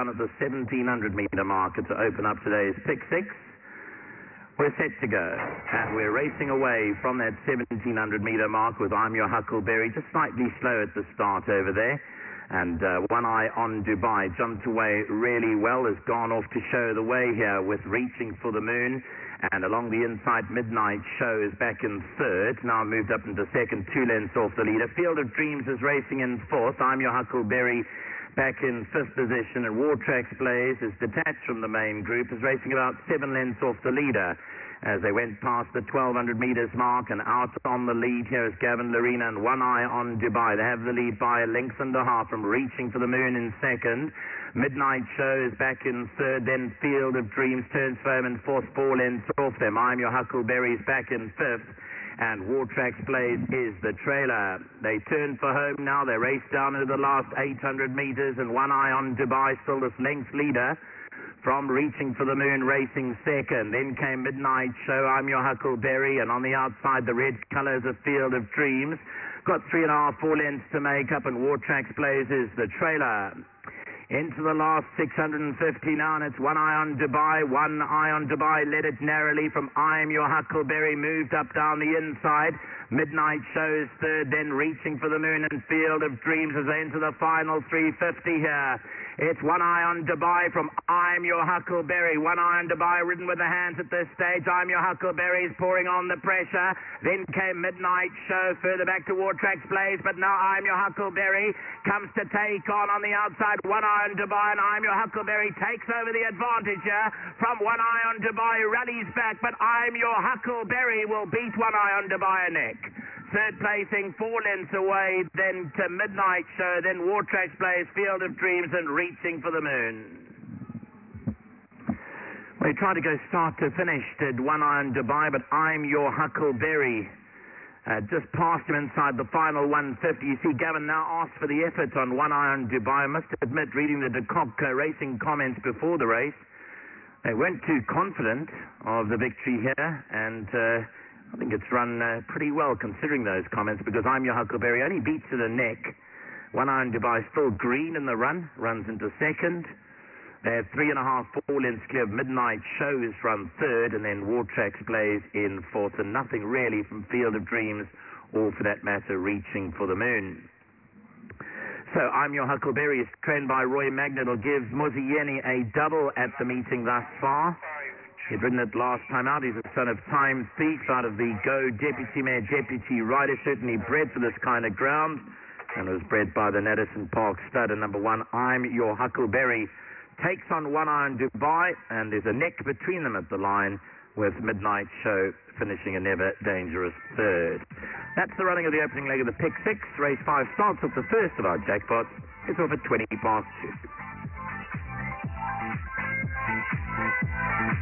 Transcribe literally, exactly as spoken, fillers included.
at the seventeen hundred meter marker to open up today's pick six. We're set to go, and we're racing away from that seventeen hundred meter mark with I'm Your Huckleberry, just slightly slow at the start over there. And uh, One Eye on Dubai jumped away really well, has gone off to show the way here with Reaching for the Moon. And along the inside, Midnight Show is back in third, now moved up into second, two lengths off the leader. Field of Dreams is racing in fourth. I'm Your Huckleberry back in fifth position, and War Tracks Blaze is detached from the main group, is racing about seven lengths off the leader as they went past the twelve hundred meters mark. And out on the lead here is Gavin Larena and One Eye on Dubai. They have the lead by a length and a half from Reaching for the Moon in second. Midnight Show is back in third, then Field of Dreams turns for home in fourth, four lengths off them. I'm Your Huckleberry is back in fifth, and War Tracks Blaze is the trailer. They turn for home now. They race down into the last eight hundred meters, and One Eye on Dubai still this length leader from Reaching for the Moon racing second. Then came Midnight Show, I'm Your Huckleberry, and on the outside the red colours of Field of Dreams. Got three and a half, four lengths to make up, and War Tracks Blaze is the trailer. Into the last six hundred fifty now, and it's One Eye on Dubai. One Eye on Dubai led it narrowly from I'm Your Huckleberry, moved up down the inside. Midnight Shows third, then Reaching for the Moon and Field of Dreams as they enter the final three fifty here. It's One Eye on Dubai from I'm Your Huckleberry. One Eye on Dubai ridden with the hands at this stage. I'm Your Huckleberry is pouring on the pressure. Then came Midnight Show further back to War Tracks Blaze, but now I'm Your Huckleberry comes to take on on the outside One Eye on Dubai, and I'm Your Huckleberry takes over the advantage here from One Eye on Dubai, rallies back, but I'm Your Huckleberry will beat One Eye on Dubai neck. Third placing, four lengths away, then to Midnight Show, then War Tracks Blaze, Field of Dreams, and Reaching for the Moon. We tried to go start to finish, did One Eye on Dubai, but I'm Your Huckleberry uh, just passed him inside the final one fifty. You see, Gavin now asked for the effort on One Eye on Dubai. I must admit, reading the De Kock uh, racing comments before the race, they weren't too confident of the victory here, and uh, I think it's run uh, pretty well considering those comments, because I'm Your Huckleberry only beats to the neck. One Eye on Dubai still green in the run, runs into second. They have three and a half, four lengths clear of Midnight Show is run third, and then War Tracks Blaze in fourth, and nothing really from Field of Dreams, or for that matter, Reaching for the Moon. So I'm Your Huckleberry is trained by Roy Magnet. It'll give Muzieni a double at the meeting thus far. He'd ridden it last time out. He's a son of Time Thief out of the Go Deputy Mayor Deputy Rider, certainly bred for this kind of ground, and was bred by the Naddison Park stud. And number one, I'm Your Huckleberry takes on One Eye on Dubai, and there's a neck between them at the line, with Midnight Show finishing a never dangerous third. That's the running of the opening leg of the pick six. Race five starts with the first of our jackpots. It's off at twenty past two.